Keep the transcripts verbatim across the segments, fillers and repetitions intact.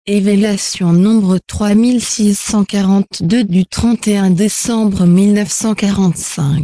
Évélation nombre trois mille six cent quarante-deux du trente et un décembre mille neuf cent quarante-cinq.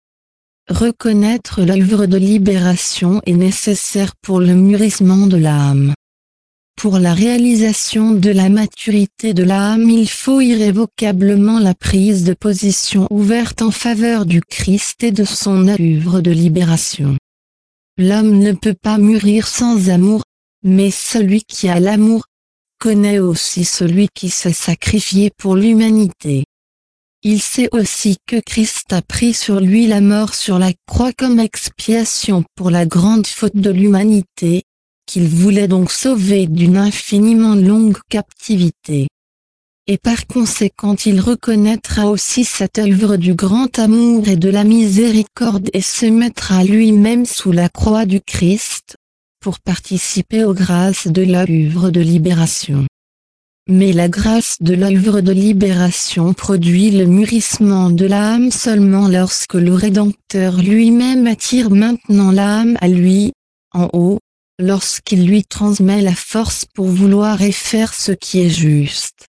Reconnaître l'œuvre de libération est nécessaire pour le mûrissement de l'âme. Pour la réalisation de la maturité de l'âme, il faut irrévocablement la prise de position ouverte en faveur du Christ et de son œuvre de libération. L'homme ne peut pas mûrir sans amour, mais celui qui a l'amour connaît aussi celui qui s'est sacrifié pour l'humanité. Il sait aussi que Christ a pris sur lui la mort sur la croix comme expiation pour la grande faute de l'humanité, qu'il voulait donc sauver d'une infiniment longue captivité. Et par conséquent il reconnaîtra aussi cette œuvre du grand amour et de la miséricorde et se mettra lui-même sous la croix du Christ, pour participer aux grâces de l'œuvre de libération. Mais la grâce de l'œuvre de libération produit le mûrissement de l'âme seulement lorsque le Rédempteur lui-même attire maintenant l'âme à lui, en haut, lorsqu'il lui transmet la force pour vouloir et faire ce qui est juste.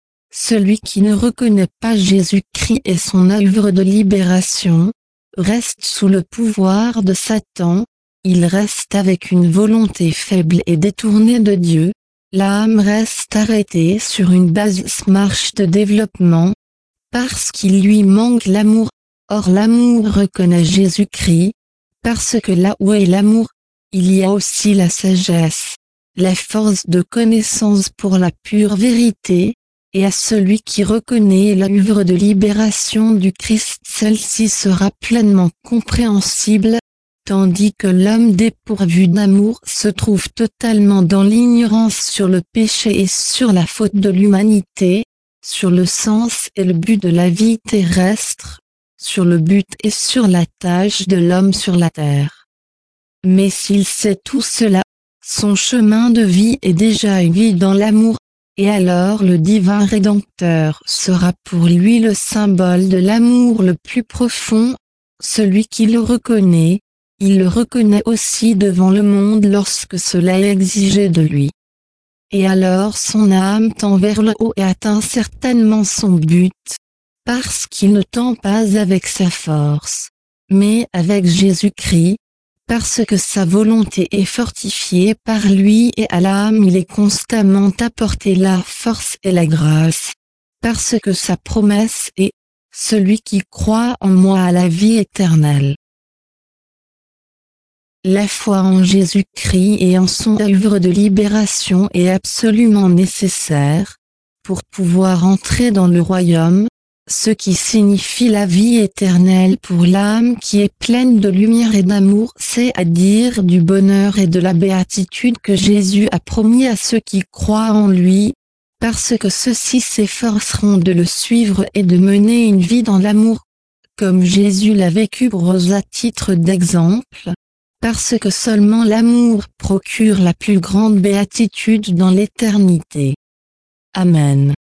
Celui qui ne reconnaît pas Jésus-Christ et son œuvre de libération, reste sous le pouvoir de Satan, il reste avec une volonté faible et détournée de Dieu, l'âme reste arrêtée sur une basse marche de développement, parce qu'il lui manque l'amour. Or l'amour reconnaît Jésus-Christ, parce que là où est l'amour, il y a aussi la sagesse, la force de connaissance pour la pure vérité, et à celui qui reconnaît l'œuvre de libération du Christ, celle-ci sera pleinement compréhensible, tandis que l'homme dépourvu d'amour se trouve totalement dans l'ignorance sur le péché et sur la faute de l'humanité, sur le sens et le but de la vie terrestre, sur le but et sur la tâche de l'homme sur la terre. Mais s'il sait tout cela, son chemin de vie est déjà une vie dans l'amour, et alors le divin Rédempteur sera pour lui le symbole de l'amour le plus profond, celui qui le reconnaît, il le reconnaît aussi devant le monde lorsque cela est exigé de lui. Et alors son âme tend vers le haut et atteint certainement son but, parce qu'il ne tend pas avec sa force, mais avec Jésus-Christ, parce que sa volonté est fortifiée par lui et à l'âme il est constamment apporté la force et la grâce, parce que sa promesse est « Celui qui croit en moi a la vie éternelle ». La foi en Jésus-Christ et en son œuvre de libération est absolument nécessaire, pour pouvoir entrer dans le royaume, ce qui signifie la vie éternelle pour l'âme qui est pleine de lumière et d'amour, c'est-à-dire du bonheur et de la béatitude que Jésus a promis à ceux qui croient en lui, parce que ceux-ci s'efforceront de le suivre et de mener une vie dans l'amour, comme Jésus l'a vécu pour eux à titre d'exemple, parce que seulement l'amour procure la plus grande béatitude dans l'éternité. Amen.